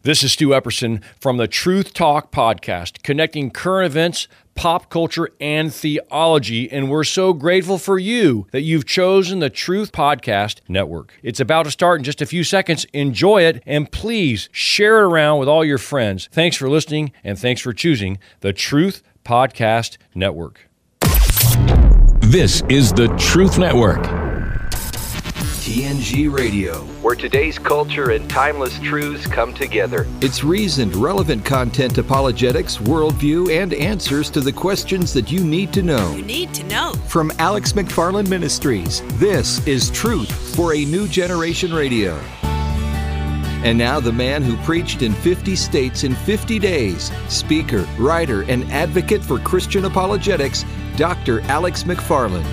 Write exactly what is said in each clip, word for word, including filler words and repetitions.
This is Stu Epperson from the Truth Talk podcast, connecting current events, pop culture, and theology, and we're so grateful for you that you've chosen the Truth Podcast Network. It's about to start in just a few seconds. Enjoy it, and please share it around with all your friends. Thanks for listening, and thanks for choosing the Truth Podcast Network. This is the Truth Network. T N G Radio, where today's culture and timeless truths come together. It's reasoned, relevant content, apologetics, worldview, and answers to the questions that you need to know. You need to know. From Alex McFarland Ministries, this is Truth for a New Generation Radio. And now the man who preached in fifty states in fifty days, speaker, writer, and advocate for Christian apologetics, Doctor Alex McFarland.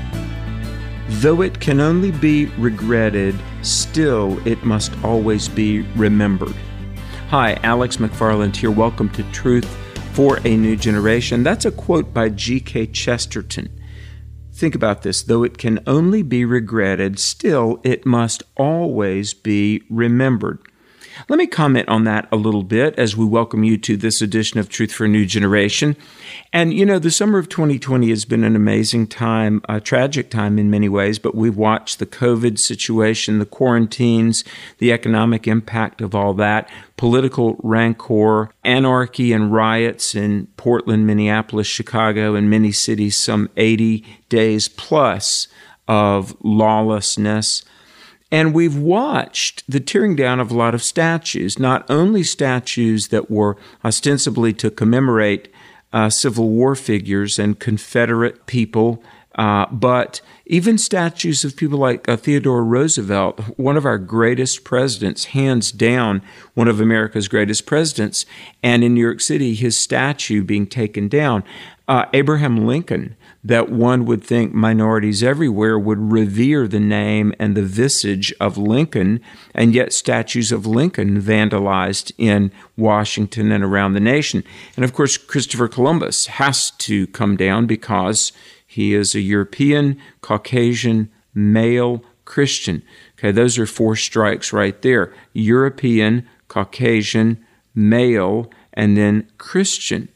Though it can only be regretted, still it must always be remembered. Hi, Alex McFarland here. Welcome to Truth for a New Generation. That's a quote by G K Chesterton. Think about this. Though it can only be regretted, still it must always be remembered. Let me comment on that a little bit as we welcome you to this edition of Truth for a New Generation. And, you know, the summer of twenty twenty has been an amazing time, a tragic time in many ways, but we've watched the COVID situation, the quarantines, the economic impact of all that, political rancor, anarchy and riots in Portland, Minneapolis, Chicago, and many cities, some eighty days plus of lawlessness. And we've watched the tearing down of a lot of statues, not only statues that were ostensibly to commemorate uh, Civil War figures and Confederate people, uh, but even statues of people like uh, Theodore Roosevelt, one of our greatest presidents, hands down one of America's greatest presidents, and in New York City, his statue being taken down. Uh, Abraham Lincoln, that one would think minorities everywhere would revere the name and the visage of Lincoln, and yet statues of Lincoln vandalized in Washington and around the nation. And of course, Christopher Columbus has to come down because he is a European, Caucasian, male Christian. Okay, those are four strikes right there. European, Caucasian, male, and then Christian.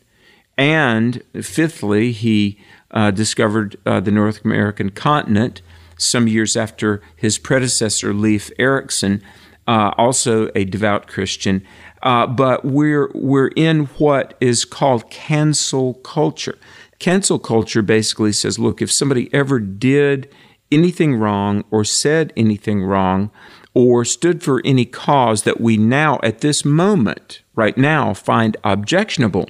And fifthly, he uh, discovered uh, the North American continent some years after his predecessor, Leif Erikson, uh, also a devout Christian. Uh, but we're we're in what is called cancel culture. Cancel culture basically says, look, if somebody ever did anything wrong or said anything wrong or stood for any cause that we now, at this moment, right now, find objectionable,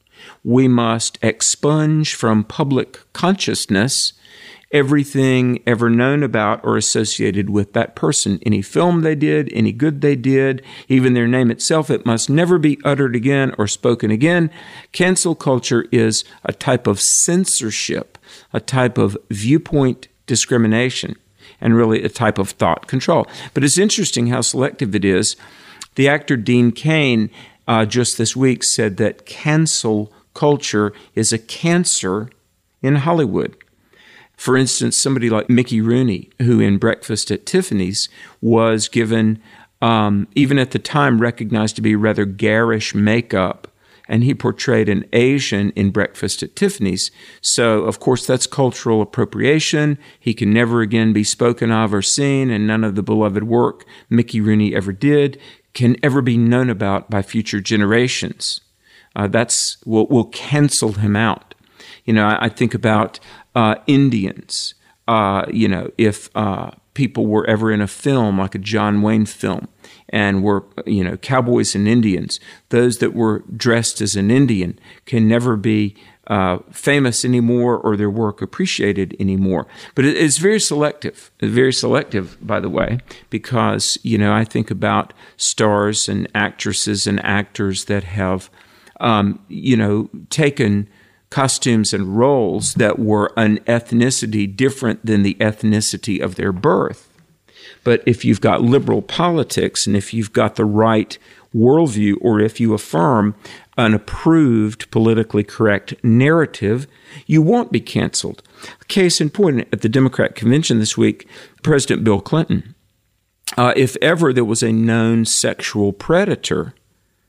we must expunge from public consciousness everything ever known about or associated with that person. Any film they did, any good they did, even their name itself, it must never be uttered again or spoken again. Cancel culture is a type of censorship, a type of viewpoint discrimination, and really a type of thought control. But it's interesting how selective it is. The actor Dean Cain uh, just this week said that cancel culture is a cancer in Hollywood. For instance, somebody like Mickey Rooney, who in Breakfast at Tiffany's was given, um, even at the time, recognized to be rather garish makeup, and he portrayed an Asian in Breakfast at Tiffany's. So, of course, that's cultural appropriation. He can never again be spoken of or seen, and none of the beloved work Mickey Rooney ever did can ever be known about by future generations. Uh, that's we'll, we'll cancel him out. You know, I, I think about uh, Indians. Uh, you know, if uh, people were ever in a film like a John Wayne film, and were you know cowboys and Indians, those that were dressed as an Indian can never be uh, famous anymore or their work appreciated anymore. But it, it's very selective. Very selective, by the way, because you know I think about stars and actresses and actors that have. Um, you know, taken costumes and roles that were an ethnicity different than the ethnicity of their birth. But if you've got liberal politics and if you've got the right worldview, or if you affirm an approved politically correct narrative, you won't be canceled. Case in point, at the Democrat convention this week, President Bill Clinton, uh, if ever there was a known sexual predator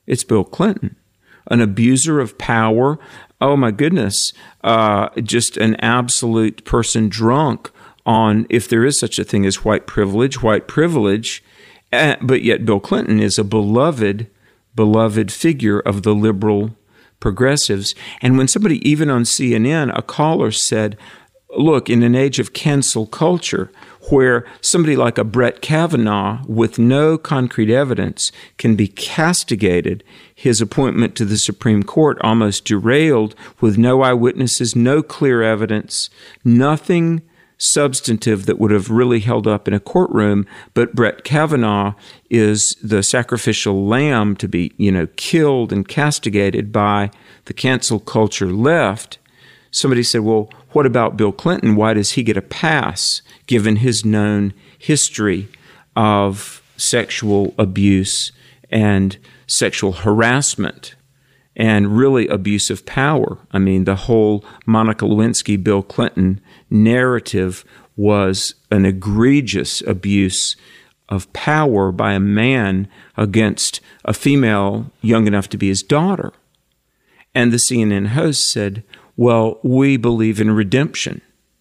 It's Bill Clinton, an abuser of power. Oh, my goodness, uh, just an absolute person drunk on, if there is such a thing as white privilege, white privilege. Uh, but yet Bill Clinton is a beloved, beloved figure of the liberal progressives. And when somebody, even on C N N, a caller said, look, in an age of cancel culture, where somebody like a Brett Kavanaugh with no concrete evidence can be castigated, his appointment to the Supreme Court almost derailed with no eyewitnesses, no clear evidence, nothing substantive that would have really held up in a courtroom, but Brett Kavanaugh is the sacrificial lamb to be, you know, killed and castigated by the cancel culture left. Somebody said, well, what about Bill Clinton? Why does he get a pass given his known history of sexual abuse and sexual harassment and really abuse of power? I mean, the whole Monica Lewinsky, Bill Clinton narrative was an egregious abuse of power by a man against a female young enough to be his daughter. And the C N N host said, well, we believe in redemption.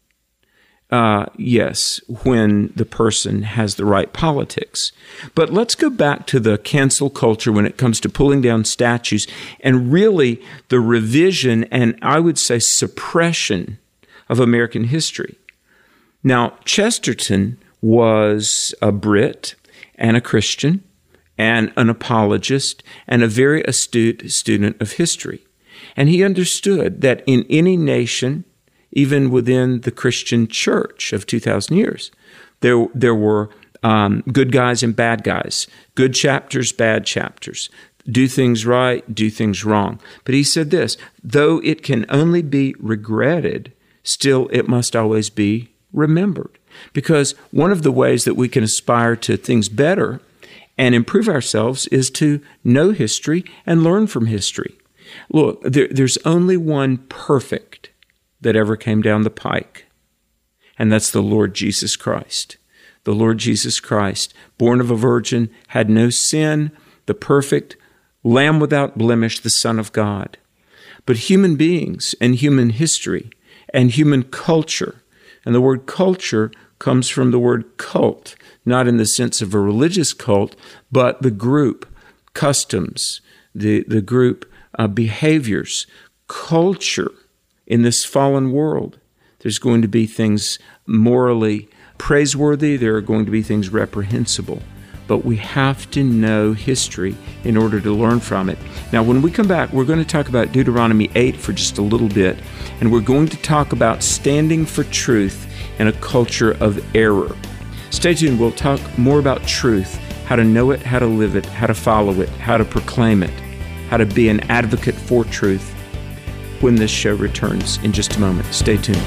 Uh, yes, when the person has the right politics. But let's go back to the cancel culture when it comes to pulling down statues and really the revision and I would say suppression of American history. Now, Chesterton was a Brit and a Christian and an apologist and a very astute student of history. And he understood that in any nation, even within the Christian church of two thousand years, there, there were um, good guys and bad guys, good chapters, bad chapters, do things right, do things wrong. But he said this, though it can only be regretted, still it must always be remembered. Because one of the ways that we can aspire to things better and improve ourselves is to know history and learn from history. Look, there, there's only one perfect that ever came down the pike, and that's the Lord Jesus Christ. The Lord Jesus Christ, born of a virgin, had no sin, the perfect Lamb without blemish, the Son of God. But human beings and human history and human culture, and the word culture comes from the word cult, not in the sense of a religious cult, but the group, customs, the, the group uh, behaviors, culture in this fallen world. There's going to be things morally praiseworthy. There are going to be things reprehensible. But we have to know history in order to learn from it. Now, when we come back, we're going to talk about Deuteronomy eight for just a little bit, and we're going to talk about standing for truth in a culture of error. Stay tuned. We'll talk more about truth, how to know it, how to live it, how to follow it, how to proclaim it, how to be an advocate for truth when this show returns in just a moment. Stay tuned.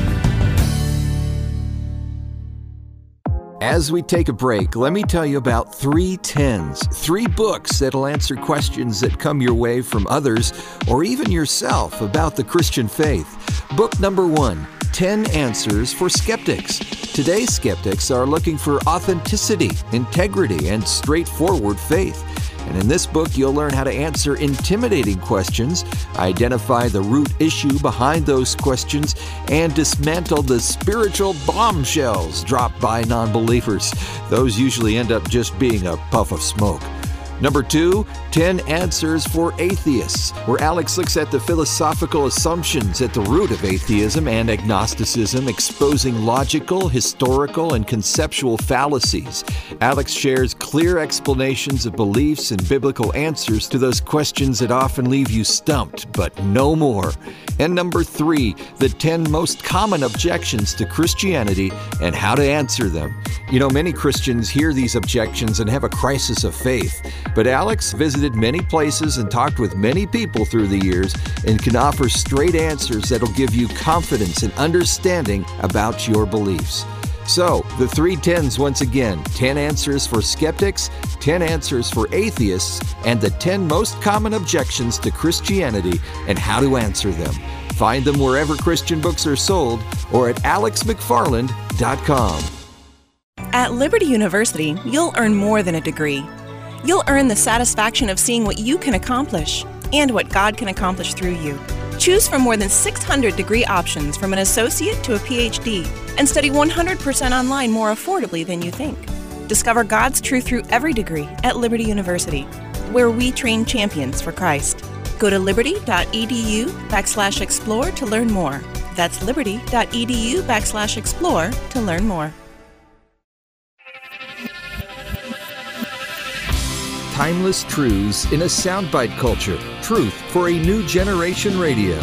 As we take a break, let me tell you about three tens, three books that'll answer questions that come your way from others or even yourself about the Christian faith. Book number one, ten Answers for Skeptics. Today's skeptics are looking for authenticity, integrity, and straightforward faith. And in this book, you'll learn how to answer intimidating questions, identify the root issue behind those questions, and dismantle the spiritual bombshells dropped by non-believers. Those usually end up just being a puff of smoke. Number two, ten Answers for Atheists, where Alex looks at the philosophical assumptions at the root of atheism and agnosticism, exposing logical, historical, and conceptual fallacies. Alex shares clear explanations of beliefs and biblical answers to those questions that often leave you stumped, but no more. And number three, the ten most common objections to Christianity and how to answer them. You know, many Christians hear these objections and have a crisis of faith. But Alex visited many places and talked with many people through the years and can offer straight answers that'll give you confidence and understanding about your beliefs. So, the three tens once again, ten Answers for Skeptics, ten Answers for Atheists, and the ten most common objections to Christianity and how to answer them. Find them wherever Christian books are sold or at alex mcfarland dot com. At Liberty University, you'll earn more than a degree. You'll earn the satisfaction of seeing what you can accomplish and what God can accomplish through you. Choose from more than six hundred degree options from an associate to a P H D and study one hundred percent online more affordably than you think. Discover God's truth through every degree at Liberty University, where we train champions for Christ. Go to liberty.edu backslash explore to learn more. That's liberty.edu backslash explore to learn more. Timeless truths in a soundbite culture. Truth for a New Generation Radio.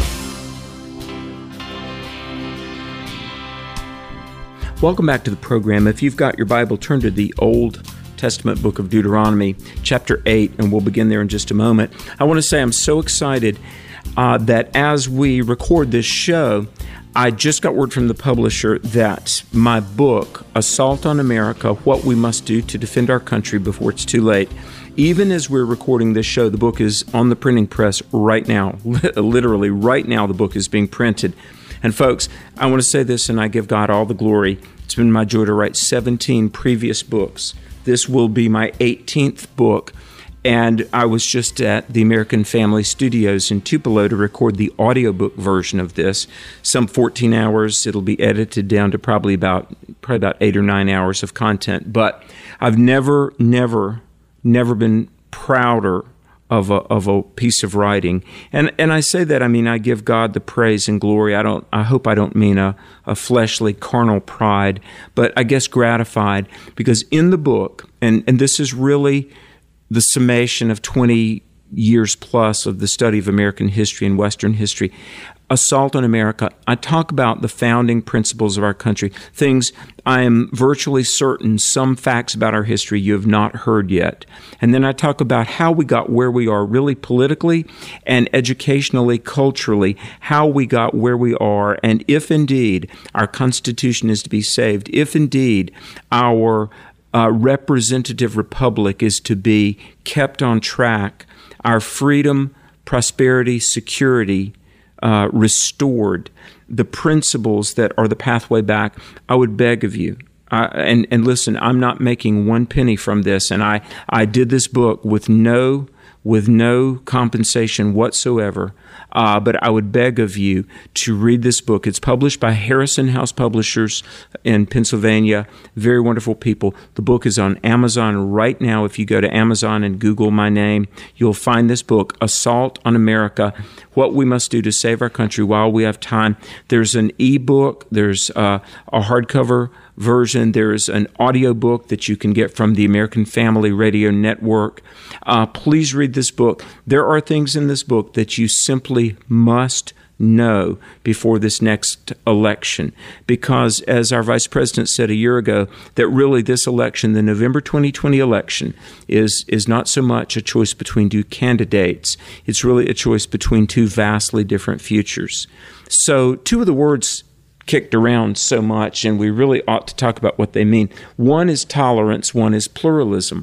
Welcome back to the program. If you've got your Bible, turn to the Old Testament book of Deuteronomy, chapter eight, and we'll begin there in just a moment. I want to say I'm so excited uh, that as we record this show, I just got word from the publisher that my book, Assault on America, What We Must Do to Defend Our Country Before It's Too Late, even as we're recording this show, the book is on the printing press right now. Literally, right now, the book is being printed. And folks, I want to say this, and I give God all the glory. It's been my joy to write seventeen previous books. This will be my eighteenth book. And I was just at the American Family Studios in Tupelo to record the audiobook version of this. Some fourteen hours. It'll be edited down to probably about probably about eight or nine hours of content. But I've never, never, never been prouder of a of a piece of writing. And and I say that, I mean, I give God the praise and glory. I don't I hope I don't mean a, a fleshly, carnal pride, but I guess gratified, because in the book, and, and this is really the summation of twenty years plus of the study of American history and Western history, Assault on America, I talk about the founding principles of our country, things I am virtually certain, some facts about our history you have not heard yet. And then I talk about how we got where we are really politically and educationally, culturally, how we got where we are, and if indeed our Constitution is to be saved, if indeed our uh, representative republic is to be kept on track, our freedom, prosperity, security Uh, restored, the principles that are the pathway back, I would beg of you. Uh, and, and listen, I'm not making one penny from this, and I, I did this book with no with no compensation whatsoever. Uh, but I would beg of you to read this book. It's published by Harrison House Publishers in Pennsylvania. Very wonderful people. The book is on Amazon right now. If you go to Amazon and Google my name, you'll find this book, Assault on America, What We Must Do to Save Our Country While We Have Time. There's an e-book. There's uh, a hardcover version. There's an audio book that you can get from the American Family Radio Network. Uh, please read this book. There are things in this book that you simply must know before this next election, because as our vice president said a year ago, that really this election, the November twenty twenty election, is is not so much a choice between two candidates. It's really a choice between two vastly different futures. So two of the words kicked around so much, and we really ought to talk about what they mean. One is tolerance, one is pluralism.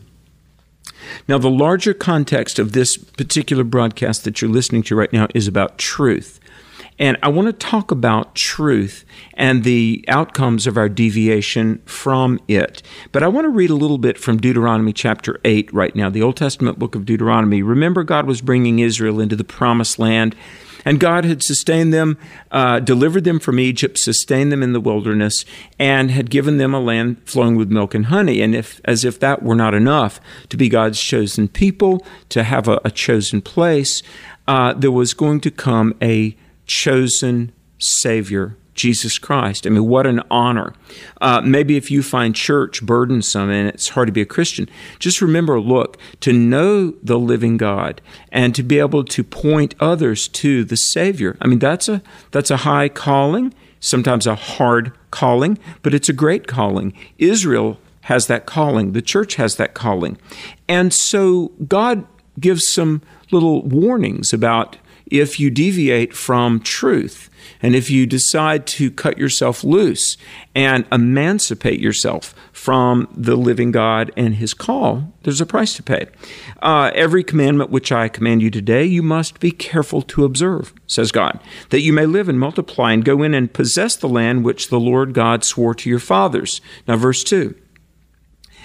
Now, the larger context of this particular broadcast that you're listening to right now is about truth. And I want to talk about truth and the outcomes of our deviation from it. But I want to read a little bit from Deuteronomy chapter eight right now, the Old Testament book of Deuteronomy. Remember, God was bringing Israel into the promised land, and God had sustained them, uh, delivered them from Egypt, sustained them in the wilderness, and had given them a land flowing with milk and honey. And if, as if that were not enough to be God's chosen people, to have a, a chosen place, uh, there was going to come a chosen Savior, Jesus Christ. I mean, what an honor. Uh, maybe if you find church burdensome and it's hard to be a Christian, just remember, look, to know the living God and to be able to point others to the Savior. I mean, that's a that's a high calling, sometimes a hard calling, but it's a great calling. Israel has that calling. The church has that calling. And so God gives some little warnings about if you deviate from truth, and if you decide to cut yourself loose and emancipate yourself from the living God and His call, there's a price to pay. Uh, every commandment which I command you today, you must be careful to observe, says God, that you may live and multiply and go in and possess the land which the Lord God swore to your fathers. Now, verse two.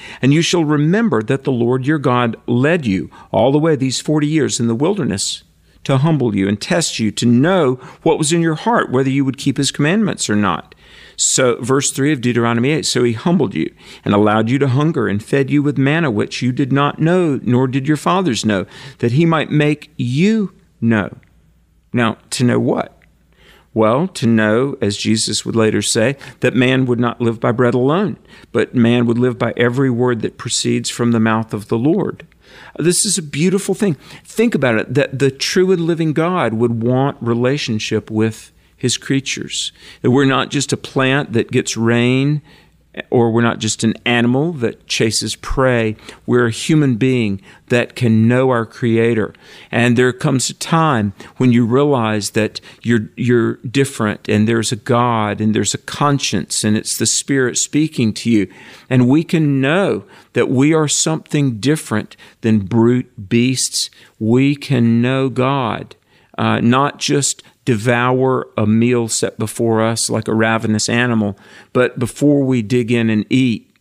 And you shall remember that the Lord your God led you all the way these forty years in the wilderness to humble you and test you, to know what was in your heart, whether you would keep his commandments or not. So, verse three of Deuteronomy eight, so he humbled you and allowed you to hunger and fed you with manna, which you did not know, nor did your fathers know, that he might make you know. Now, to know what? Well, to know, as Jesus would later say, that man would not live by bread alone, but man would live by every word that proceeds from the mouth of the Lord. This is a beautiful thing. Think about it, that the true and living God would want relationship with his creatures. That we're not just a plant that gets rain, or we're not just an animal that chases prey. We're a human being that can know our Creator. And there comes a time when you realize that you're you're different, and there's a God, and there's a conscience, and it's the Spirit speaking to you. And we can know that we are something different than brute beasts. We can know God, uh, not just devour a meal set before us like a ravenous animal, but before we dig in and eat,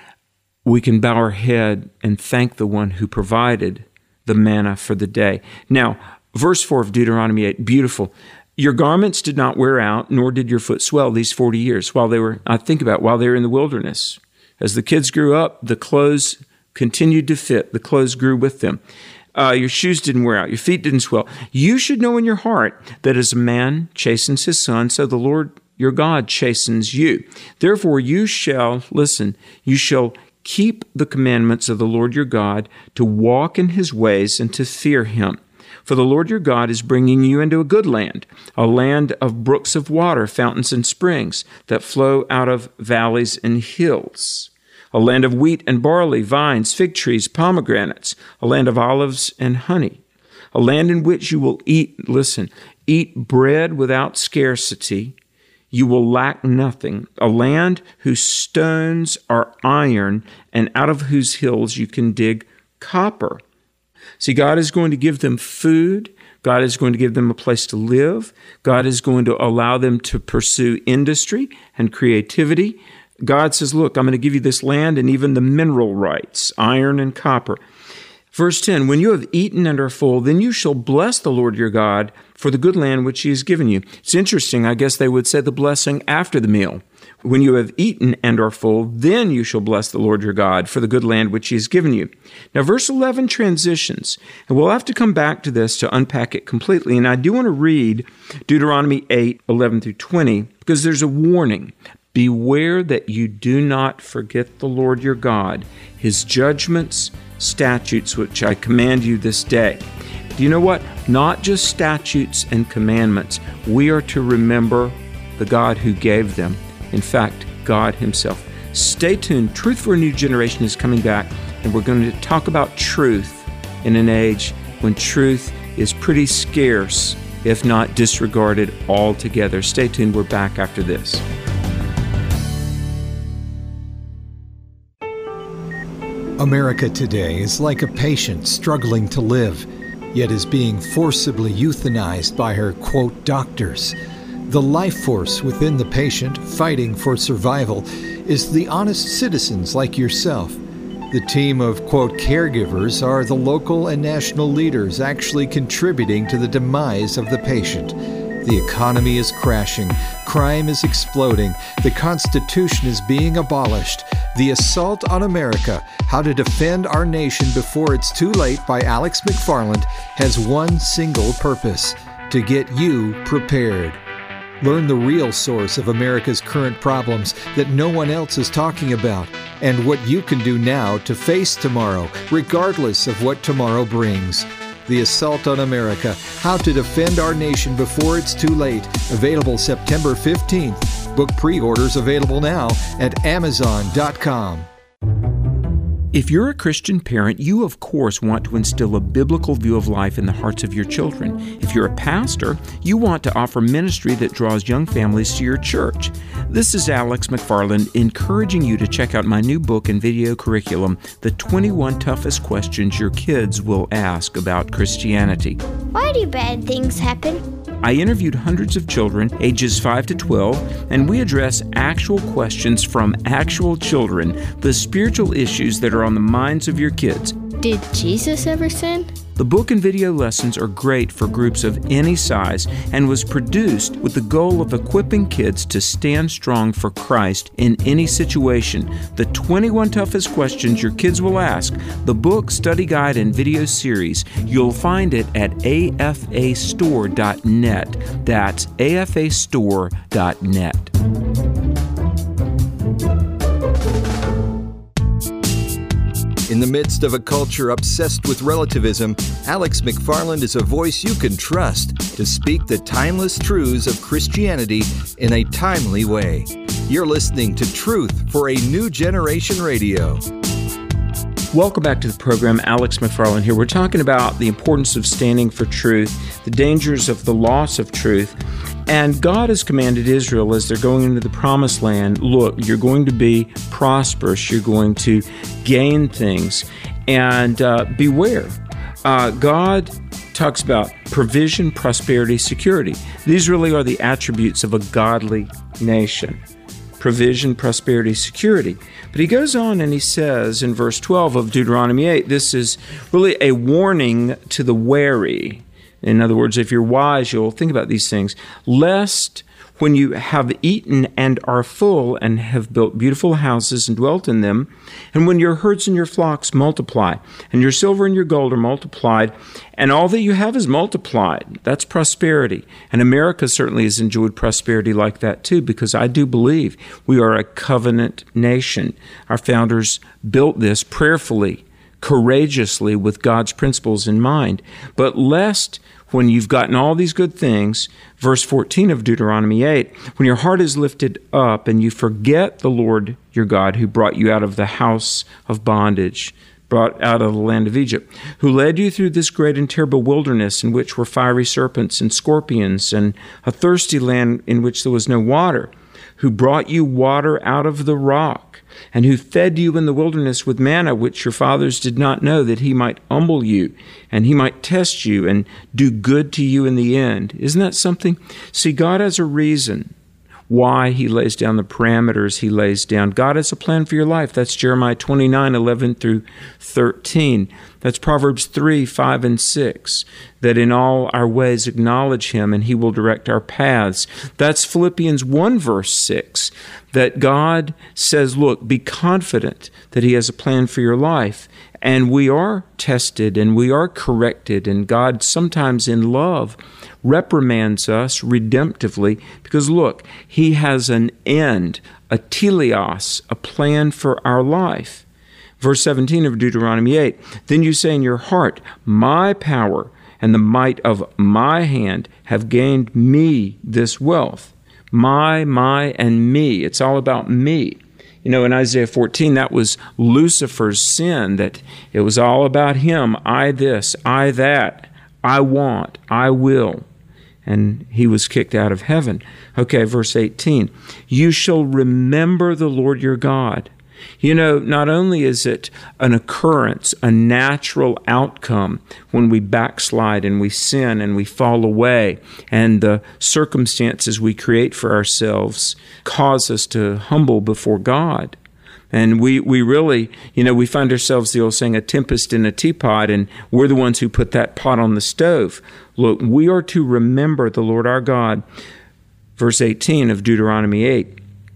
we can bow our head and thank the one who provided the manna for the day. Now, verse four of Deuteronomy eight, beautiful. Your garments did not wear out, nor did your foot swell these forty years while they were, I think about, while they were in the wilderness. As the kids grew up, the clothes continued to fit. The clothes grew with them. Uh, your shoes didn't wear out. Your feet didn't swell. You should know in your heart that as a man chastens his son, so the Lord your God chastens you. Therefore you shall, listen, you shall keep the commandments of the Lord your God, to walk in his ways and to fear him. For the Lord your God is bringing you into a good land, a land of brooks of water, fountains and springs that flow out of valleys and hills. A land of wheat and barley, vines, fig trees, pomegranates, a land of olives and honey, a land in which you will eat, listen, eat bread without scarcity. You will lack nothing, a land whose stones are iron and out of whose hills you can dig copper. See, God is going to give them food. God is going to give them a place to live. God is going to allow them to pursue industry and creativity. God says, look, I'm going to give you this land and even the mineral rights, iron and copper. Verse ten, when you have eaten and are full, then you shall bless the Lord your God for the good land which he has given you. It's interesting, I guess they would say the blessing after the meal. When you have eaten and are full, then you shall bless the Lord your God for the good land which he has given you. Now, verse eleven transitions, and we'll have to come back to this to unpack it completely. And I do want to read Deuteronomy eight, eleven through twenty, because there's a warning. Beware that you do not forget the Lord your God, his judgments, statutes, which I command you this day. Do you know what? Not just statutes and commandments. We are to remember the God who gave them. In fact, God himself. Stay tuned. Truth for a New Generation is coming back, and we're going to talk about truth in an age when truth is pretty scarce, if not disregarded altogether. Stay tuned. We're back after this. America today is like a patient struggling to live, yet is being forcibly euthanized by her, quote, doctors. The life force within the patient fighting for survival is the honest citizens like yourself. The team of, quote, caregivers are the local and national leaders actually contributing to the demise of the patient. The economy is crashing, crime is exploding, the Constitution is being abolished. The Assault on America, How to Defend Our Nation Before It's Too Late by Alex McFarland has one single purpose: to get you prepared. Learn the real source of America's current problems that no one else is talking about, and what you can do now to face tomorrow, regardless of what tomorrow brings. The Assault on America, How to Defend Our Nation Before It's Too Late, available September fifteenth. Book pre-orders available now at amazon dot com. If you're a Christian parent, you of course want to instill a biblical view of life in the hearts of your children. If you're a pastor, you want to offer ministry that draws young families to your church. This is Alex McFarland encouraging you to check out my new book and video curriculum, The twenty-one Toughest Questions Your Kids Will Ask About Christianity. Why do bad things happen? I interviewed hundreds of children ages five to twelve, and we address actual questions from actual children, the spiritual issues that are on the minds of your kids. Did Jesus ever sin? The book and video lessons are great for groups of any size and was produced with the goal of equipping kids to stand strong for Christ in any situation. The twenty-one toughest questions your kids will ask, the book, study guide, and video series, you'll find it at A F A store dot net. That's A F A store dot net. In the midst of a culture obsessed with relativism, Alex McFarland is a voice you can trust to speak the timeless truths of Christianity in a timely way. You're listening to Truth for a New Generation Radio. Welcome back to the program. Alex McFarland here. We're talking about the importance of standing for truth, the dangers of the loss of truth. And God has commanded Israel as they're going into the promised land, look, you're going to be prosperous, you're going to gain things, and uh, beware. Uh, God talks about provision, prosperity, security. These really are the attributes of a godly nation. Provision, prosperity, security. But he goes on and he says in verse twelve of Deuteronomy eight, this is really a warning to the wary. In other words, if you're wise, you'll think about these things. Lest when you have eaten and are full and have built beautiful houses and dwelt in them, and when your herds and your flocks multiply, and your silver and your gold are multiplied, and all that you have is multiplied, that's prosperity. And America certainly has enjoyed prosperity like that too, because I do believe we are a covenant nation. Our founders built this prayerfully, courageously, with God's principles in mind. But lest when you've gotten all these good things, verse fourteen of Deuteronomy eight, when your heart is lifted up and you forget the Lord your God who brought you out of the house of bondage, brought out of the land of Egypt, who led you through this great and terrible wilderness in which were fiery serpents and scorpions and a thirsty land in which there was no water, who brought you water out of the rock, and who fed you in the wilderness with manna, which your fathers did not know, that he might humble you, and he might test you, and do good to you in the end. Isn't that something? See, God has a reason why he lays down the parameters he lays down. God has a plan for your life. That's Jeremiah twenty-nine, eleven through thirteen. That's Proverbs three, five, and six, that in all our ways acknowledge him and he will direct our paths. That's Philippians one, verse six, that God says, look, be confident that he has a plan for your life. And we are tested and we are corrected, and God sometimes in love reprimands us redemptively because, look, he has an end, a teleos, a plan for our life. Verse seventeen of Deuteronomy eight, then you say in your heart, my power and the might of my hand have gained me this wealth. My, my, and me. It's all about me. You know, in Isaiah fourteen, that was Lucifer's sin, that it was all about him. I this, I that, I want, I will. And he was kicked out of heaven. Okay, verse eighteen, you shall remember the Lord your God. You know, not only is it an occurrence, a natural outcome when we backslide and we sin and we fall away, and the circumstances we create for ourselves cause us to humble before God. And we, we really, you know, we find ourselves, the old saying, a tempest in a teapot, and we're the ones who put that pot on the stove. Look, we are to remember the Lord our God. Verse eighteen of Deuteronomy eight.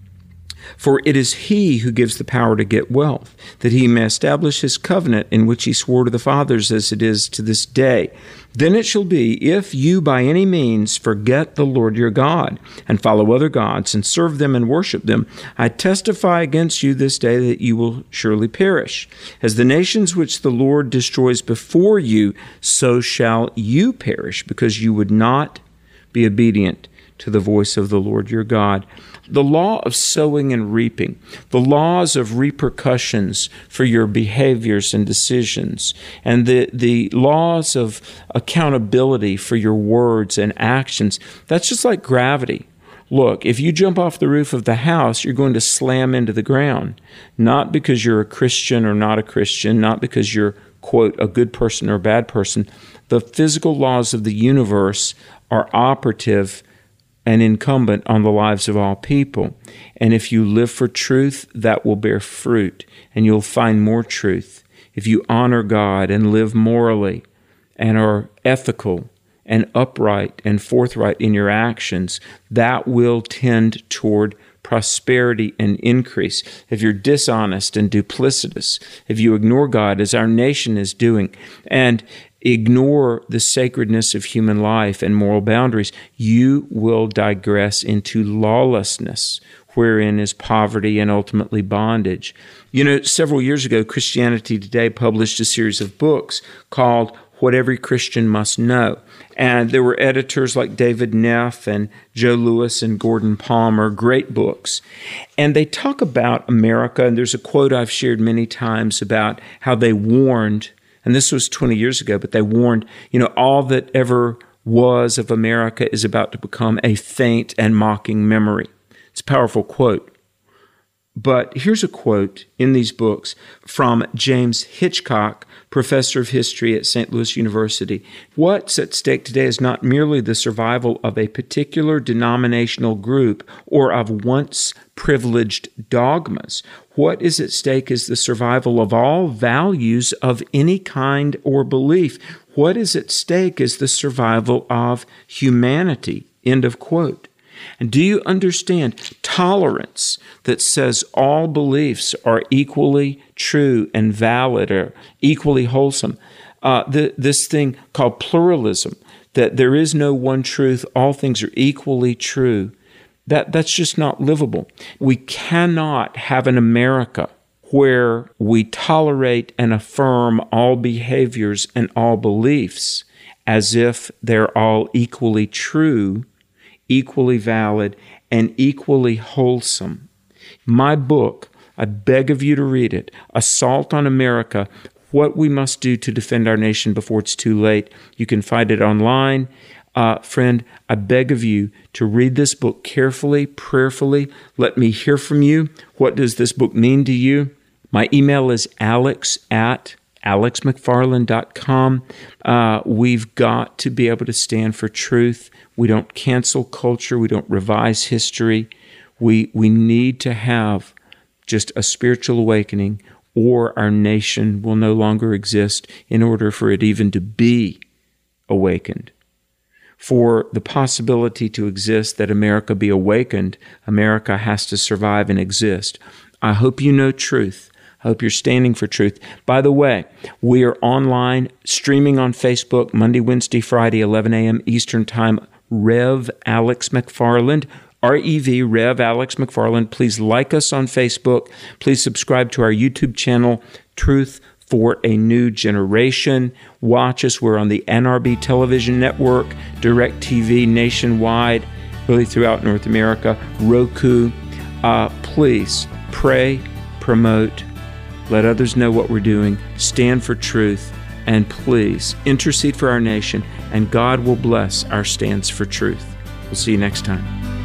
For it is he who gives the power to get wealth, that he may establish his covenant in which he swore to the fathers as it is to this day. Then it shall be, if you by any means forget the Lord your God, and follow other gods, and serve them and worship them, I testify against you this day that you will surely perish. As the nations which the Lord destroys before you, so shall you perish, because you would not be obedient to the voice of the Lord your God. The law of sowing and reaping, the laws of repercussions for your behaviors and decisions, and the, the laws of accountability for your words and actions, that's just like gravity. Look, if you jump off the roof of the house, you're going to slam into the ground, not because you're a Christian or not a Christian, not because you're, quote, a good person or a bad person. The physical laws of the universe are operative and incumbent on the lives of all people. And if you live for truth, that will bear fruit, and you'll find more truth. If you honor God and live morally and are ethical and upright and forthright in your actions, that will tend toward prosperity and increase. If you're dishonest and duplicitous, if you ignore God, as our nation is doing, and ignore the sacredness of human life and moral boundaries, you will digress into lawlessness, wherein is poverty and ultimately bondage. You know, several years ago, Christianity Today published a series of books called What Every Christian Must Know. And there were editors like David Neff and Joe Lewis and Gordon Palmer, great books. And they talk about America, and there's a quote I've shared many times about how they warned, and this was twenty years ago, but they warned, you know, all that ever was of America is about to become a faint and mocking memory. It's a powerful quote. But here's a quote in these books from James Hitchcock, professor of history at Saint Louis University. What's at stake today is not merely the survival of a particular denominational group or of once privileged dogmas. What is at stake is the survival of all values of any kind or belief. What is at stake is the survival of humanity. End of quote. And do you understand tolerance that says all beliefs are equally true and valid or equally wholesome? Uh, the, this thing called pluralism, that there is no one truth, all things are equally true. That, that's just not livable. We cannot have an America where we tolerate and affirm all behaviors and all beliefs as if they're all equally true, equally valid, and equally wholesome. My book, I beg of you to read it, Assault on America, What We Must Do to Defend Our Nation Before It's Too Late. You can find it online. Uh, friend, I beg of you to read this book carefully, prayerfully. Let me hear from you. What does this book mean to you? My email is alex at alex mcfarland dot com. Uh, we've got to be able to stand for truth. We don't cancel culture. We don't revise history. We we need to have just a spiritual awakening, or our nation will no longer exist in order for it even to be awakened. For the possibility to exist that America be awakened, America has to survive and exist. I hope you know truth. I hope you're standing for truth. By the way, we are online, streaming on Facebook, Monday, Wednesday, Friday, eleven a.m. Eastern Time, Rev Alex McFarland, R E V, Rev Alex McFarland. Please like us on Facebook. Please subscribe to our YouTube channel, Truth for a New Generation. Watch us. We're on the N R B Television Network, DirecTV nationwide, really throughout North America, Roku. Uh, please pray, promote, let others know what we're doing, stand for truth, and please intercede for our nation, and God will bless our stands for truth. We'll see you next time.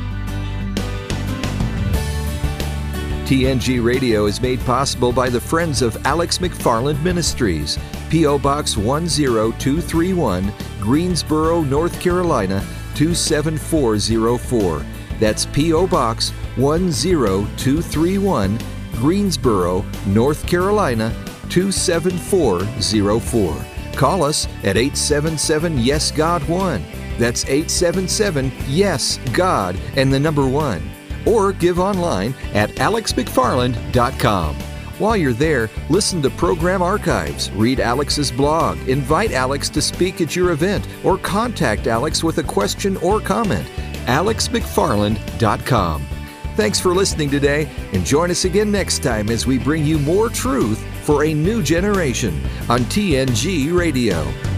T N G Radio is made possible by the Friends of Alex McFarland Ministries, P O. Box one zero two three one, Greensboro, North Carolina, two seven four zero four. That's P O. Box one zero two three one, Greensboro, North Carolina, two seven four zero four. Call us at eight seven seven, yes God one. That's eight seven seven, yes God, and the number one. Or give online at alex mcfarland dot com. While you're there, listen to program archives, read Alex's blog, invite Alex to speak at your event, or contact Alex with a question or comment. alex mcfarland dot com. Thanks for listening today, and join us again next time as we bring you more truth for a new generation on T N G Radio.